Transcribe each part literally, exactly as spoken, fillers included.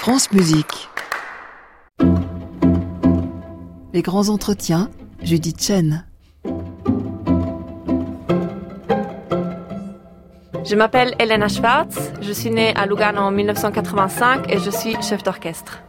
France Musique. Les grands entretiens, Judith Chen. Je m'appelle Elena Schwartz, je suis née à Lugano en mille neuf cent quatre-vingt-cinq et je suis chef d'orchestre.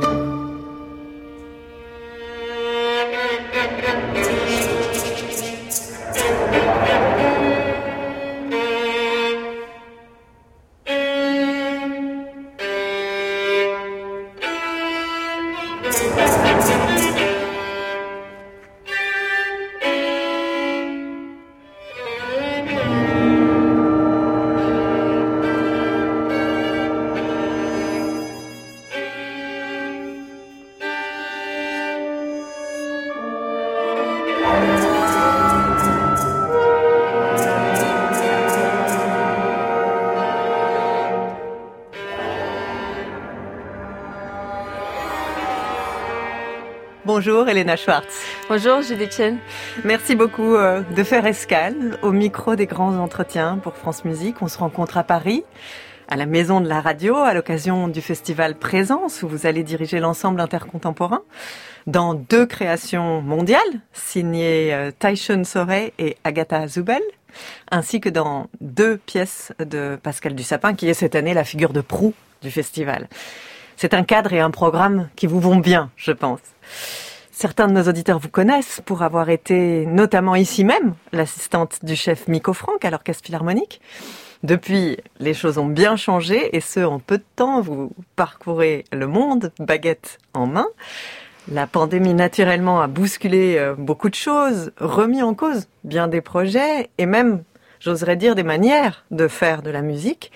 Bonjour Elena Schwartz. Bonjour Judith Chen. Merci beaucoup euh, de faire escale au micro des grands entretiens pour France Musique. On se rencontre à Paris, à la Maison de la Radio, à l'occasion du festival Présence où vous allez diriger l'ensemble intercontemporain dans deux créations mondiales signées euh, Taichun Sorey et Agatha Zubel, ainsi que dans deux pièces de Pascal Dussapin qui est cette année la figure de proue du festival. C'est un cadre et un programme qui vous vont bien, je pense. Certains de nos auditeurs vous connaissent pour avoir été notamment ici même l'assistante du chef Miko Franck à l'Orchestre Philharmonique. Depuis, les choses ont bien changé et ce, en peu de temps, vous parcourez le monde, baguette en main. La pandémie, naturellement, a bousculé beaucoup de choses, remis en cause bien des projets et même, j'oserais dire, des manières de faire de la musique.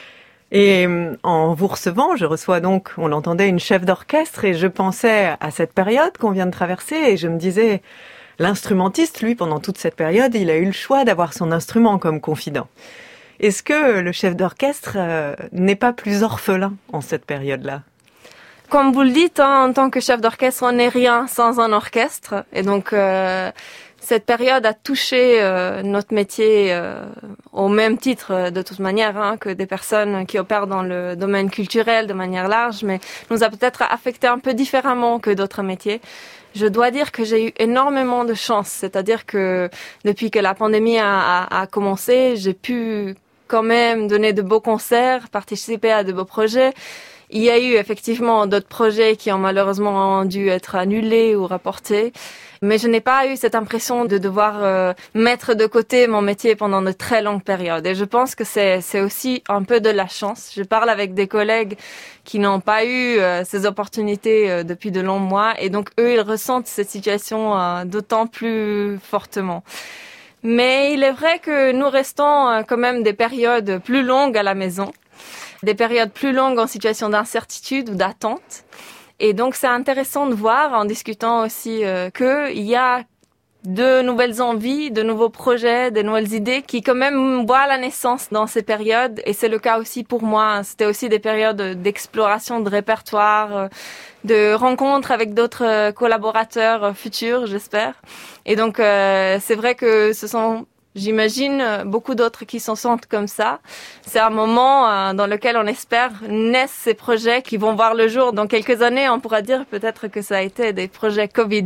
Et en vous recevant, je reçois donc, on l'entendait, une chef d'orchestre et je pensais à cette période qu'on vient de traverser et je me disais, l'instrumentiste, lui, pendant toute cette période, il a eu le choix d'avoir son instrument comme confident. Est-ce que le chef d'orchestre euh, n'est pas plus orphelin en cette période-là ? Comme vous le dites, hein, en tant que chef d'orchestre, on n'est rien sans un orchestre. Et donc, euh, cette période a touché euh, notre métier euh, au même titre, euh, de toute manière, hein, que des personnes qui opèrent dans le domaine culturel de manière large, mais nous a peut-être affecté un peu différemment que d'autres métiers. Je dois dire que j'ai eu énormément de chance, c'est-à-dire que depuis que la pandémie a, a, a commencé, j'ai pu quand même donner de beaux concerts, participer à de beaux projets. Il y a eu effectivement d'autres projets qui ont malheureusement dû être annulés ou reportés. Mais je n'ai pas eu cette impression de devoir euh, mettre de côté mon métier pendant de très longues périodes. Et je pense que c'est, c'est aussi un peu de la chance. Je parle avec des collègues qui n'ont pas eu euh, ces opportunités euh, depuis de longs mois. Et donc, eux, ils ressentent cette situation euh, d'autant plus fortement. Mais il est vrai que nous restons euh, quand même des périodes plus longues à la maison. Des périodes plus longues en situation d'incertitude ou d'attente. Et donc, c'est intéressant de voir, en discutant aussi, euh, qu'il y a de nouvelles envies, de nouveaux projets, de nouvelles idées qui, quand même, voient la naissance dans ces périodes. Et c'est le cas aussi pour moi. C'était aussi des périodes d'exploration de répertoire, de rencontres avec d'autres collaborateurs futurs, j'espère. Et donc, euh, c'est vrai que ce sont... J'imagine beaucoup d'autres qui s'en sentent comme ça. C'est un moment euh, dans lequel on espère naissent ces projets qui vont voir le jour. Dans quelques années, on pourra dire peut-être que ça a été des projets Covid.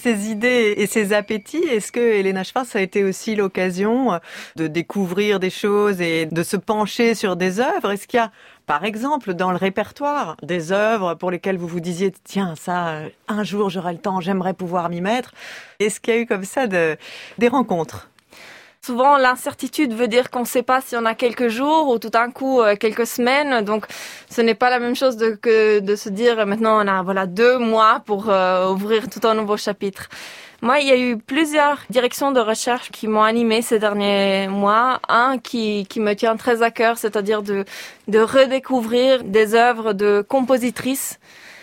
ces idées et ces appétits, est-ce que Elena Schwartz a été aussi l'occasion de découvrir des choses et de se pencher sur des œuvres? Est-ce qu'il y a, par exemple, dans le répertoire, des œuvres pour lesquelles vous vous disiez « Tiens, ça, un jour j'aurai le temps, j'aimerais pouvoir m'y mettre ». Est-ce qu'il y a eu comme ça de, des rencontres? Souvent, l'incertitude veut dire qu'on ne sait pas si on a quelques jours ou tout d'un coup euh, quelques semaines. Donc, ce n'est pas la même chose de, que de se dire maintenant on a voilà deux mois pour euh, ouvrir tout un nouveau chapitre. Moi, il y a eu plusieurs directions de recherche qui m'ont animée ces derniers mois. Un qui, qui me tient très à cœur, c'est-à-dire de, de redécouvrir des œuvres de compositrices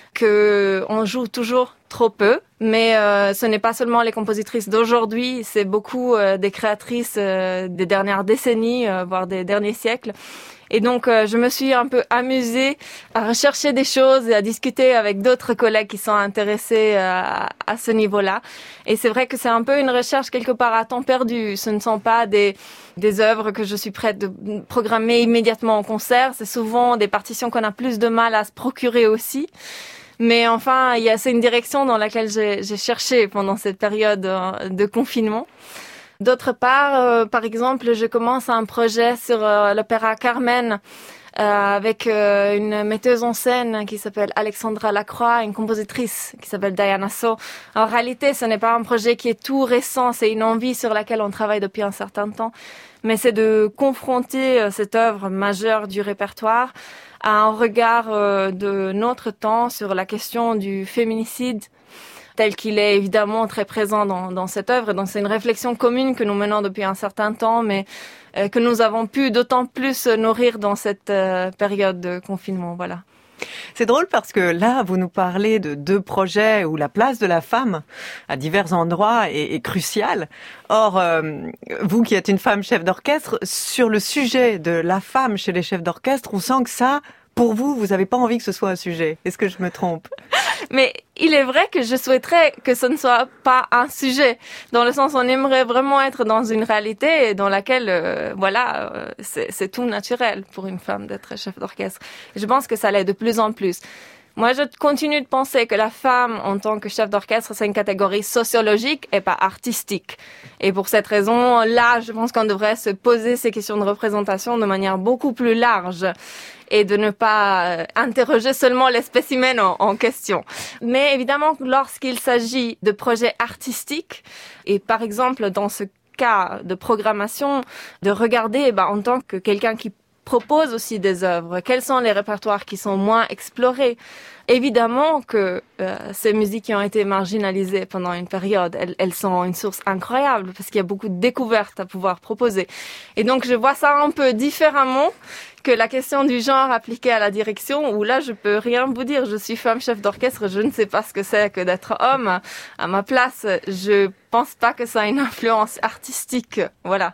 que on joue toujours trop peu, mais euh, ce n'est pas seulement les compositrices d'aujourd'hui, c'est beaucoup euh, des créatrices euh, des dernières décennies, euh, voire des derniers siècles. Et donc, euh, je me suis un peu amusée à rechercher des choses et à discuter avec d'autres collègues qui sont intéressés à, à ce niveau-là. Et c'est vrai que c'est un peu une recherche quelque part à temps perdu. Ce ne sont pas des, des œuvres que je suis prête de programmer immédiatement en concert. C'est souvent des partitions qu'on a plus de mal à se procurer aussi. Mais enfin, il y a, c'est une direction dans laquelle j'ai, j'ai cherché pendant cette période de confinement. D'autre part, euh, par exemple, je commence un projet sur euh, l'opéra Carmen euh, avec euh, une metteuse en scène qui s'appelle Alexandra Lacroix, une compositrice qui s'appelle Diana So. En réalité, ce n'est pas un projet qui est tout récent, c'est une envie sur laquelle on travaille depuis un certain temps, mais c'est de confronter euh, cette œuvre majeure du répertoire à un regard euh, de notre temps sur la question du féminicide, tel qu'il est évidemment très présent dans, dans cette œuvre. Donc c'est une réflexion commune que nous menons depuis un certain temps, mais euh, que nous avons pu d'autant plus nourrir dans cette euh, période de confinement. Voilà. C'est drôle parce que là, vous nous parlez de deux projets où la place de la femme à divers endroits est, est cruciale. Or, euh, vous qui êtes une femme chef d'orchestre, sur le sujet de la femme chez les chefs d'orchestre, on sent que ça, pour vous, vous n'avez pas envie que ce soit un sujet. Est-ce que je me trompe ? Mais il est vrai que je souhaiterais que ce ne soit pas un sujet, dans le sens où on aimerait vraiment être dans une réalité dans laquelle, euh, voilà, euh, c'est, c'est tout naturel pour une femme d'être chef d'orchestre. Et je pense que ça l'est de plus en plus. Moi, je continue de penser que la femme, en tant que chef d'orchestre, c'est une catégorie sociologique et pas artistique. Et pour cette raison, là, je pense qu'on devrait se poser ces questions de représentation de manière beaucoup plus large et de ne pas interroger seulement les spécimens en, en question. Mais évidemment, lorsqu'il s'agit de projets artistiques, et par exemple, dans ce cas de programmation, de regarder, ben, en tant que quelqu'un qui propose aussi des œuvres, quels sont les répertoires qui sont moins explorés. Évidemment que euh, ces musiques qui ont été marginalisées pendant une période, elles, elles sont une source incroyable parce qu'il y a beaucoup de découvertes à pouvoir proposer. Et donc je vois ça un peu différemment que la question du genre appliquée à la direction, où là je peux rien vous dire, je suis femme chef d'orchestre, je ne sais pas ce que c'est que d'être homme. À ma place, je pense pas que ça a une influence artistique. Voilà.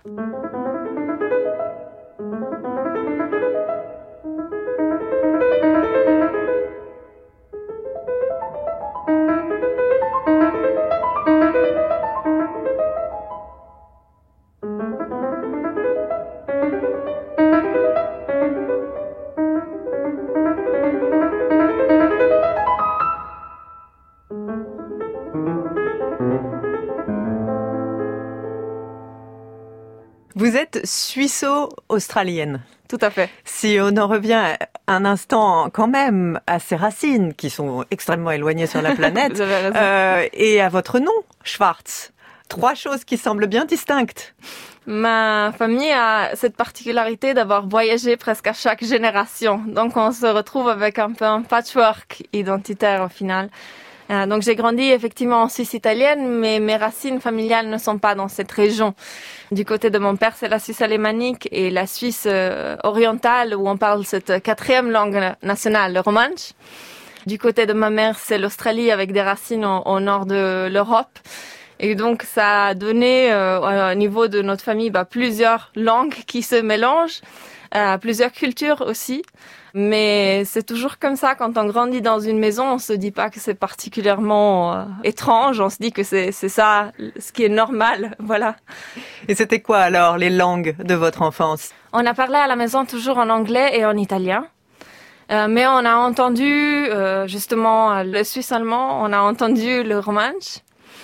Vous êtes suisse-australienne. Tout à fait. Si on en revient un instant quand même à ses racines, qui sont extrêmement éloignées sur la planète, Vous avez raison. Euh, et à votre nom, Schwartz. Trois choses qui semblent bien distinctes. Ma famille a cette particularité d'avoir voyagé presque à chaque génération. Donc on se retrouve avec un peu un patchwork identitaire au final. Euh, donc j'ai grandi effectivement en Suisse italienne, mais mes racines familiales ne sont pas dans cette région. Du côté de mon père, c'est la Suisse alémanique et la Suisse euh, orientale où on parle cette quatrième langue nationale, le romanche. Du côté de ma mère, c'est l'Australie avec des racines au, au nord de l'Europe. Et donc ça a donné euh, au niveau de notre famille bah, plusieurs langues qui se mélangent, euh, plusieurs cultures aussi. Mais c'est toujours comme ça, quand on grandit dans une maison, on se dit pas que c'est particulièrement euh, étrange, on se dit que c'est, c'est ça, ce qui est normal, voilà. Et c'était quoi alors les langues de votre enfance ? On a parlé à la maison toujours en anglais et en italien. Euh, mais on a entendu euh, justement le suisse allemand, on a entendu le romanche.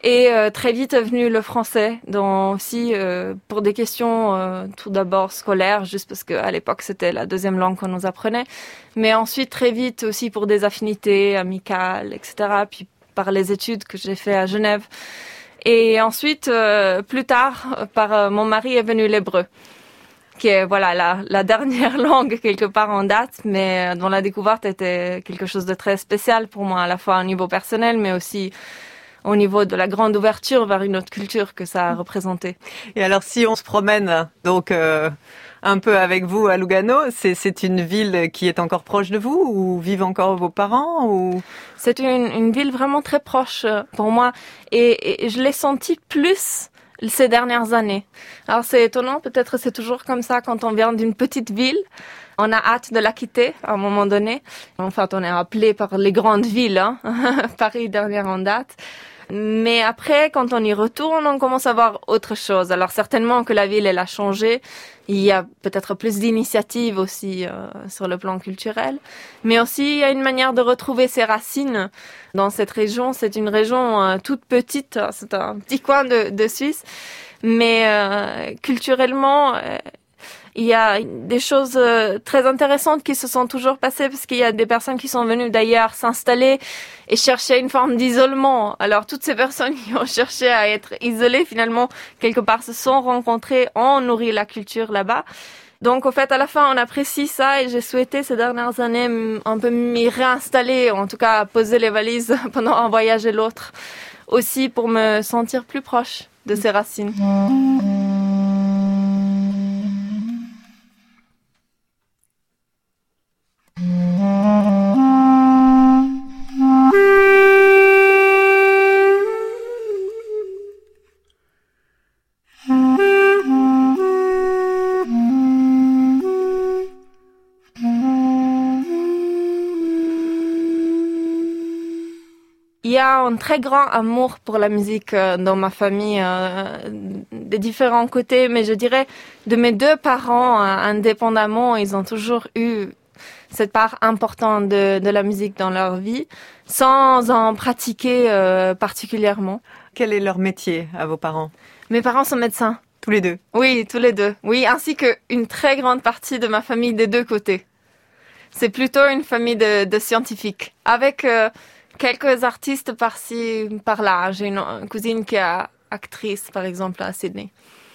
Et euh, très vite est venu le français, donc aussi euh, pour des questions euh, tout d'abord scolaires, juste parce qu'à l'époque c'était la deuxième langue qu'on nous apprenait, mais ensuite très vite aussi pour des affinités amicales, et cetera. Puis par les études que j'ai fait à Genève. Et ensuite, euh, plus tard, par euh, mon mari est venu l'hébreu, qui est voilà la, la dernière langue quelque part en date, mais dont la découverte était quelque chose de très spécial pour moi, à la fois au niveau personnel, mais aussi au niveau de la grande ouverture vers une autre culture que ça a représenté. Et alors, si on se promène donc euh, un peu avec vous à Lugano, c'est, c'est une ville qui est encore proche de vous, ou vivent encore vos parents, ou... C'est une, une ville vraiment très proche pour moi, et, et je l'ai senti plus ces dernières années. Alors c'est étonnant, peut-être c'est toujours comme ça quand on vient d'une petite ville. On a hâte de la quitter à un moment donné. En fait, on est appelé par les grandes villes, hein. Paris dernière en date. Mais après, quand on y retourne, on commence à voir autre chose. Alors certainement que la ville, elle a changé. Il y a peut-être plus d'initiatives aussi euh, sur le plan culturel. Mais aussi, il y a une manière de retrouver ses racines dans cette région. C'est une région euh, toute petite. C'est un petit coin de, de Suisse. Mais euh, culturellement... Euh, il y a des choses très intéressantes qui se sont toujours passées parce qu'il y a des personnes qui sont venues d'ailleurs s'installer et chercher une forme d'isolement. Alors toutes ces personnes qui ont cherché à être isolées finalement quelque part se sont rencontrées, ont nourri la culture là-bas. Donc au fait à la fin on apprécie ça et j'ai souhaité ces dernières années un peu m'y réinstaller, ou en tout cas poser les valises pendant un voyage et l'autre, aussi pour me sentir plus proche de ces racines. Il y a un très grand amour pour la musique dans ma famille, euh, des différents côtés, mais je dirais de mes deux parents, euh, indépendamment, ils ont toujours eu cette part importante de, de la musique dans leur vie, sans en pratiquer euh, particulièrement. Quel est leur métier à vos parents? Mes parents sont médecins. Tous les deux? Oui, tous les deux. Oui, ainsi qu'une très grande partie de ma famille des deux côtés. C'est plutôt une famille de, de scientifiques, avec... Euh, quelques artistes par-ci, par-là. J'ai une cousine qui est actrice, par exemple, à Sydney.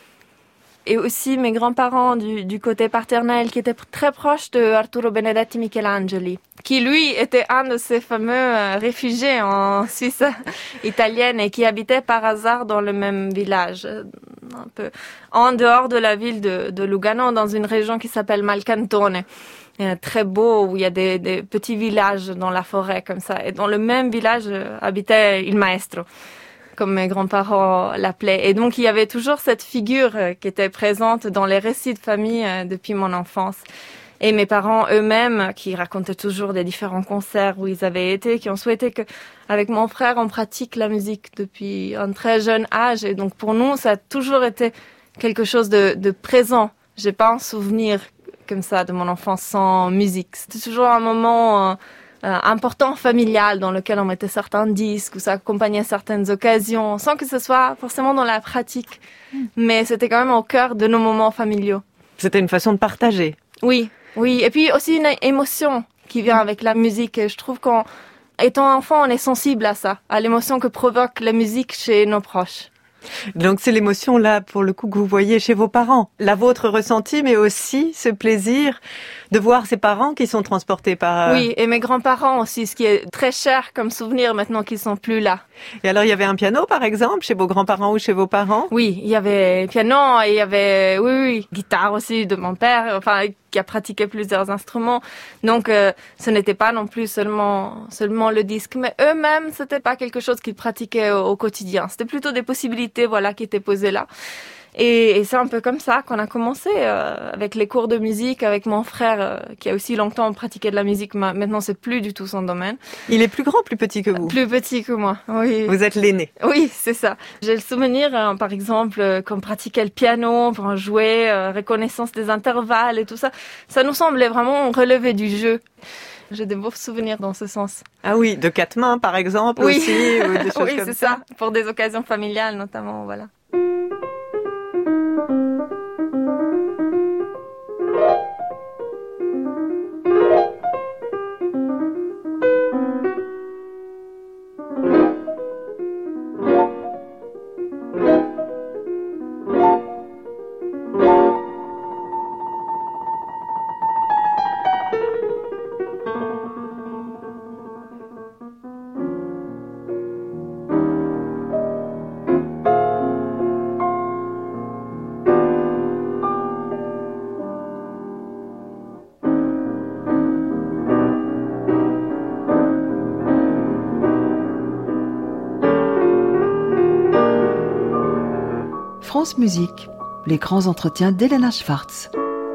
Et aussi mes grands-parents du, du côté paternel, qui étaient très proches de Arturo Benedetti Michelangeli, qui lui était un de ces fameux réfugiés en Suisse italienne et qui habitait par hasard dans le même village, un peu en dehors de la ville de, de Lugano, dans une région qui s'appelle Malcantone. Très beau, où il y a des, des petits villages dans la forêt comme ça. Et dans le même village euh, habitait il maestro, comme mes grands-parents l'appelaient. Et donc il y avait toujours cette figure euh, qui était présente dans les récits de famille euh, depuis mon enfance. Et mes parents eux-mêmes, qui racontaient toujours des différents concerts où ils avaient été, qui ont souhaité que, avec mon frère, on pratique la musique depuis un très jeune âge. Et donc pour nous, ça a toujours été quelque chose de, de présent. J'ai pas un souvenir comme ça de mon enfance sans musique. C'était toujours un moment euh, euh, important familial dans lequel on mettait certains disques ou ça accompagnait certaines occasions sans que ce soit forcément dans la pratique. Mm. Mais c'était quand même au cœur de nos moments familiaux. C'était une façon de partager. Oui, oui. Et puis aussi une émotion qui vient avec la musique. Et je trouve qu'en étant enfant, on est sensible à ça, à l'émotion que provoque la musique chez nos proches. Donc c'est l'émotion là pour le coup que vous voyez chez vos parents, la vôtre ressentie, mais aussi ce plaisir de voir ses parents qui sont transportés par... Oui, et mes grands-parents aussi, ce qui est très cher comme souvenir maintenant qu'ils sont plus là. Et alors il y avait un piano par exemple chez vos grands-parents ou chez vos parents? Oui, il y avait piano et il y avait oui oui guitare aussi de mon père, enfin qui a pratiqué plusieurs instruments. Donc euh, ce n'était pas non plus seulement seulement le disque, mais eux-mêmes c'était pas quelque chose qu'ils pratiquaient au, au quotidien. C'était plutôt des possibilités voilà qui étaient posées là. Et, et c'est un peu comme ça qu'on a commencé euh, avec les cours de musique, avec mon frère euh, qui a aussi longtemps pratiqué de la musique. Maintenant, c'est plus du tout son domaine. Il est plus grand, plus petit que vous? Plus petit que moi, oui. Vous êtes l'aîné? Oui, c'est ça. J'ai le souvenir, euh, par exemple, euh, qu'on pratiquait le piano pour jouer, euh, reconnaissance des intervalles et tout ça. Ça nous semblait vraiment relever du jeu. J'ai des beaux souvenirs dans ce sens. Ah oui, de quatre mains par exemple oui. aussi, ou des choses oui, comme c'est ça. ça, pour des occasions familiales notamment, voilà. France Musique, les grands entretiens d'Elena Schwartz.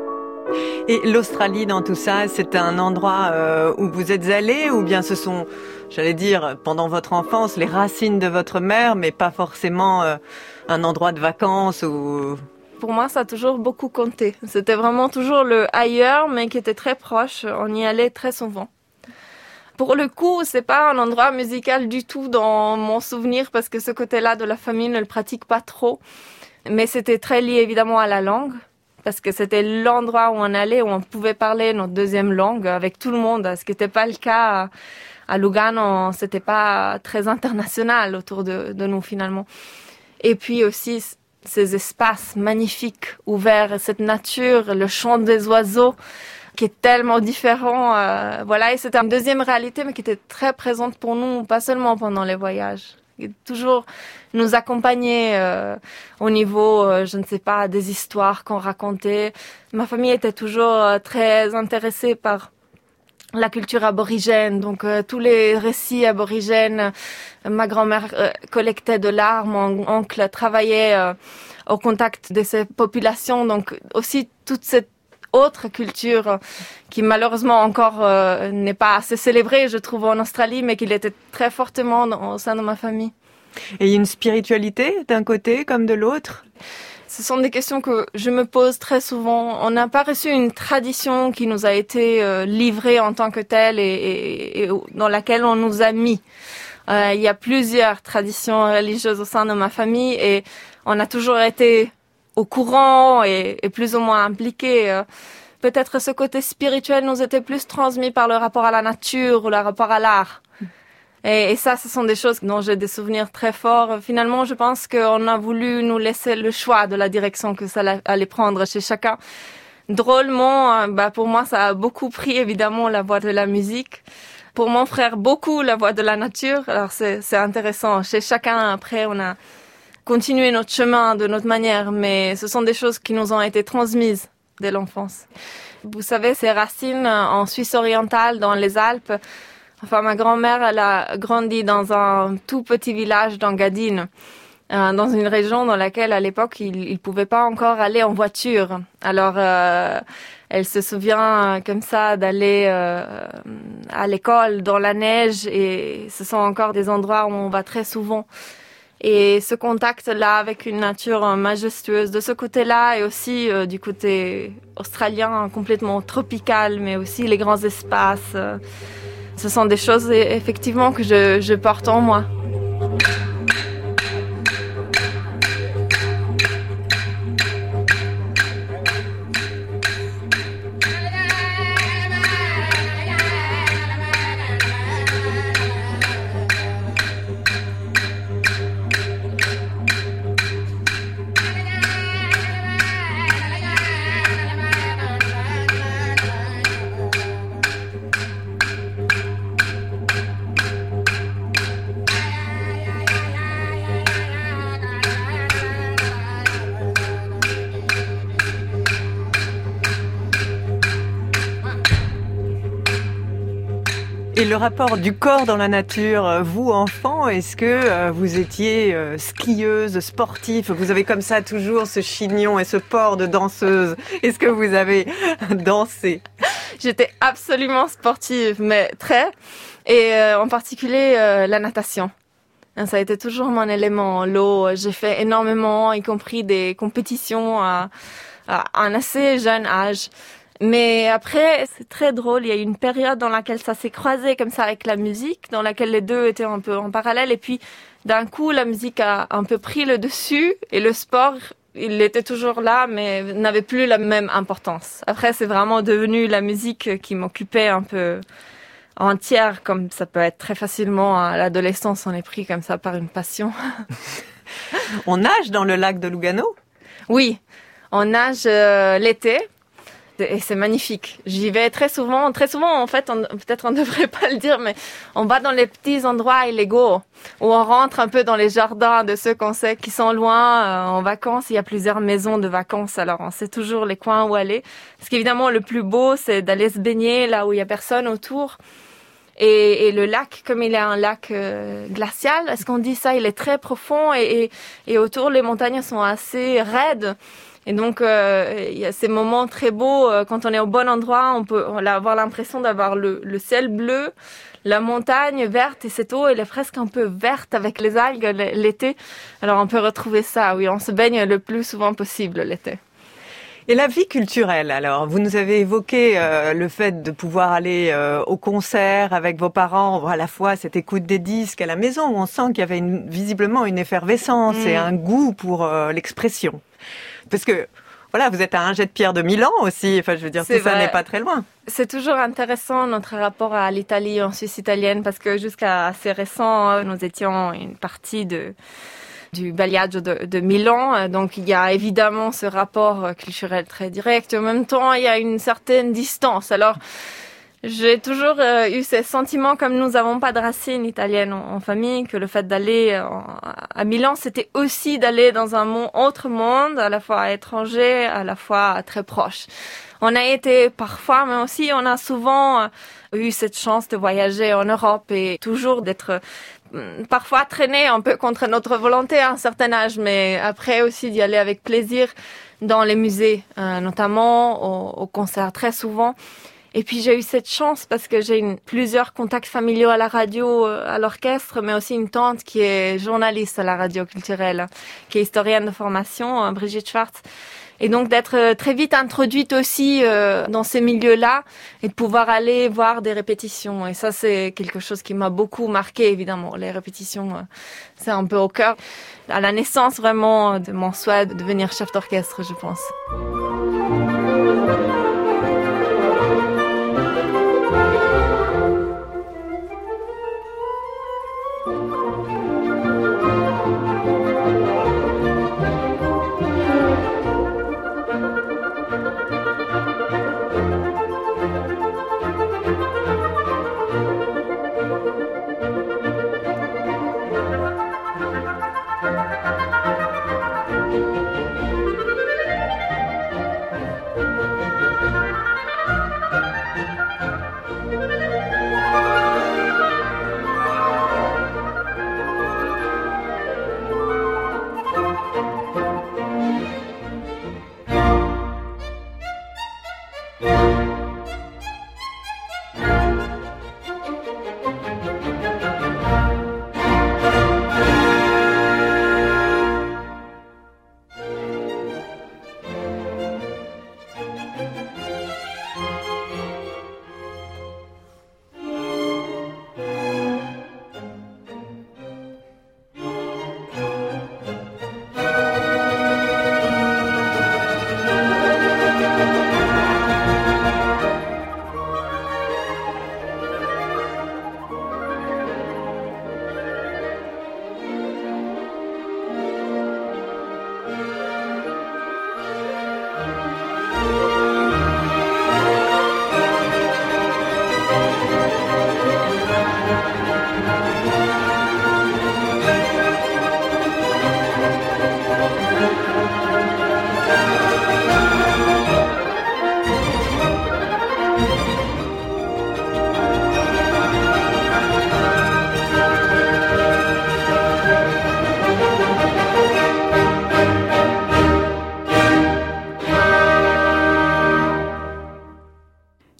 Et l'Australie dans tout ça, c'est un endroit euh, où vous êtes allé, ou bien ce sont, j'allais dire, pendant votre enfance, les racines de votre mère, mais pas forcément euh, un endroit de vacances ou... Pour moi, ça a toujours beaucoup compté. C'était vraiment toujours le ailleurs, mais qui était très proche. On y allait très souvent. Pour le coup, c'est pas un endroit musical du tout dans mon souvenir, parce que ce côté-là de la famille ne le pratique pas trop. Mais c'était très lié évidemment à la langue, parce que c'était l'endroit où on allait, où on pouvait parler notre deuxième langue avec tout le monde, ce qui n'était pas le cas à Lugano. C'était pas très international autour de, de nous finalement. Et puis aussi ces espaces magnifiques, ouverts, cette nature, le chant des oiseaux, qui est tellement différent. Euh, voilà, et c'était une deuxième réalité, mais qui était très présente pour nous, pas seulement pendant les voyages. Toujours nous accompagner euh, au niveau, euh, je ne sais pas, des histoires qu'on racontait. Ma famille était toujours euh, très intéressée par la culture aborigène, donc euh, tous les récits aborigènes. Ma grand-mère euh, collectait de l'art, mon oncle travaillait euh, au contact de ces populations, donc aussi toute cette autre culture qui malheureusement encore euh, n'est pas assez célébrée, je trouve, en Australie, mais qui l'était très fortement dans, au sein de ma famille. Et il y a une spiritualité d'un côté comme de l'autre? Ce sont des questions que je me pose très souvent. On n'a pas reçu une tradition qui nous a été euh, livrée en tant que telle et, et, et dans laquelle on nous a mis. Euh, il y a plusieurs traditions religieuses au sein de ma famille et on a toujours été au courant et, et plus ou moins impliqués. Euh, peut-être ce côté spirituel nous était plus transmis par le rapport à la nature ou le rapport à l'art. Et, et ça, ce sont des choses dont j'ai des souvenirs très forts. Finalement, je pense qu'on a voulu nous laisser le choix de la direction que ça allait prendre chez chacun. Drôlement, bah, pour moi, ça a beaucoup pris évidemment la voie de la musique. Pour mon frère, beaucoup la voie de la nature. Alors c'est, c'est intéressant. Chez chacun, après, on a continuer notre chemin de notre manière, mais ce sont des choses qui nous ont été transmises dès l'enfance. Vous savez, ces racines en Suisse orientale, dans les Alpes, enfin, ma grand-mère, elle a grandi dans un tout petit village d'Engadine, euh, dans une région dans laquelle, à l'époque, il ne pouvait pas encore aller en voiture. Alors, euh, elle se souvient comme ça d'aller euh, à l'école dans la neige, et ce sont encore des endroits où on va très souvent. Et ce contact-là avec une nature majestueuse de ce côté-là et aussi euh, du côté australien complètement tropical, mais aussi les grands espaces. Euh, ce sont des choses effectivement que je, je porte en moi. Et le rapport du corps dans la nature, vous, enfant, est-ce que vous étiez skieuse, sportif? Vous avez comme ça toujours ce chignon et ce port de danseuse. Est-ce que vous avez dansé? J'étais absolument sportive, mais très. Et euh, en particulier, euh, la natation. Ça a été toujours mon élément, l'eau. J'ai fait énormément, y compris des compétitions à, à un assez jeune âge. Mais après, c'est très drôle. Il y a eu une période dans laquelle ça s'est croisé comme ça avec la musique, dans laquelle les deux étaient un peu en parallèle. Et puis, d'un coup, la musique a un peu pris le dessus et le sport, il était toujours là, mais n'avait plus la même importance. Après, c'est vraiment devenu la musique qui m'occupait un peu entière, comme ça peut être très facilement à l'adolescence. On est pris comme ça par une passion. On nage dans le lac de Lugano? Oui, on nage euh, l'été. Et c'est magnifique. J'y vais très souvent. Très souvent, en fait, on, peut-être on ne devrait pas le dire, mais on va dans les petits endroits illégaux où on rentre un peu dans les jardins de ceux qu'on sait qui sont loin euh, en vacances. Il y a plusieurs maisons de vacances, alors on sait toujours les coins où aller. Parce qu'évidemment, le plus beau, c'est d'aller se baigner là où il y a personne autour. Et, et le lac, comme il est un lac euh, glacial, est-ce qu'on dit ça? Il est très profond et, et, et autour, les montagnes sont assez raides. Et donc, euh, il y a ces moments très beaux. Euh, quand on est au bon endroit, on peut on avoir l'impression d'avoir le, le ciel bleu, la montagne verte et cette eau, elle est presque un peu verte avec les algues l'été. Alors, on peut retrouver ça. Oui, on se baigne le plus souvent possible l'été. Et la vie culturelle, alors, vous nous avez évoqué euh, le fait de pouvoir aller euh, au concert avec vos parents, à la fois cette écoute des disques à la maison, où on sent qu'il y avait une, visiblement une effervescence mmh. et un goût pour euh, l'expression. Parce que, voilà, vous êtes à un jet de pierre de Milan aussi. Enfin, je veux dire, c'est tout ça vrai. n'est pas très loin. C'est toujours intéressant, notre rapport à l'Italie en Suisse italienne, parce que jusqu'à assez récent, nous étions une partie de, du Bagliaggio de, de Milan. Donc, il y a évidemment ce rapport culturel très direct. En même temps, il y a une certaine distance. Alors, j'ai toujours euh, eu ces sentiments, comme nous n'avons pas de racines italiennes en, en famille, que le fait d'aller en, à Milan, c'était aussi d'aller dans un monde, autre monde, à la fois étranger, à la fois très proche. On a été parfois, mais aussi on a souvent euh, eu cette chance de voyager en Europe et toujours d'être euh, parfois traîné un peu contre notre volonté à un certain âge, mais après aussi d'y aller avec plaisir dans les musées, euh, notamment au, au concert très souvent. Et puis j'ai eu cette chance parce que j'ai une, plusieurs contacts familiaux à la radio, à l'orchestre, mais aussi une tante qui est journaliste à la radio culturelle, qui est historienne de formation, Brigitte Schwartz. Et donc d'être très vite introduite aussi euh, dans ces milieux-là et de pouvoir aller voir des répétitions. Et ça, c'est quelque chose qui m'a beaucoup marqué, évidemment. Les répétitions, euh, c'est un peu au cœur. À la naissance, vraiment, de mon souhait de devenir chef d'orchestre, je pense.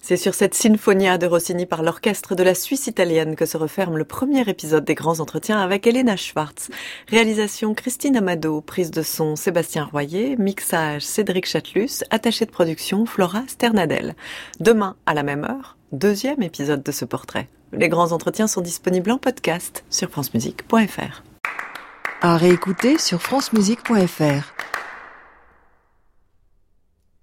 C'est sur cette Sinfonia de Rossini par l'orchestre de la Suisse italienne que se referme le premier épisode des Grands Entretiens avec Elena Schwartz. Réalisation Christine Amado, prise de son Sébastien Royer, mixage Cédric Chatelus, attaché de production Flora Sternadel. Demain, à la même heure, deuxième épisode de ce portrait. Les Grands Entretiens sont disponibles en podcast sur francemusique point f r. À réécouter sur francemusique point f r.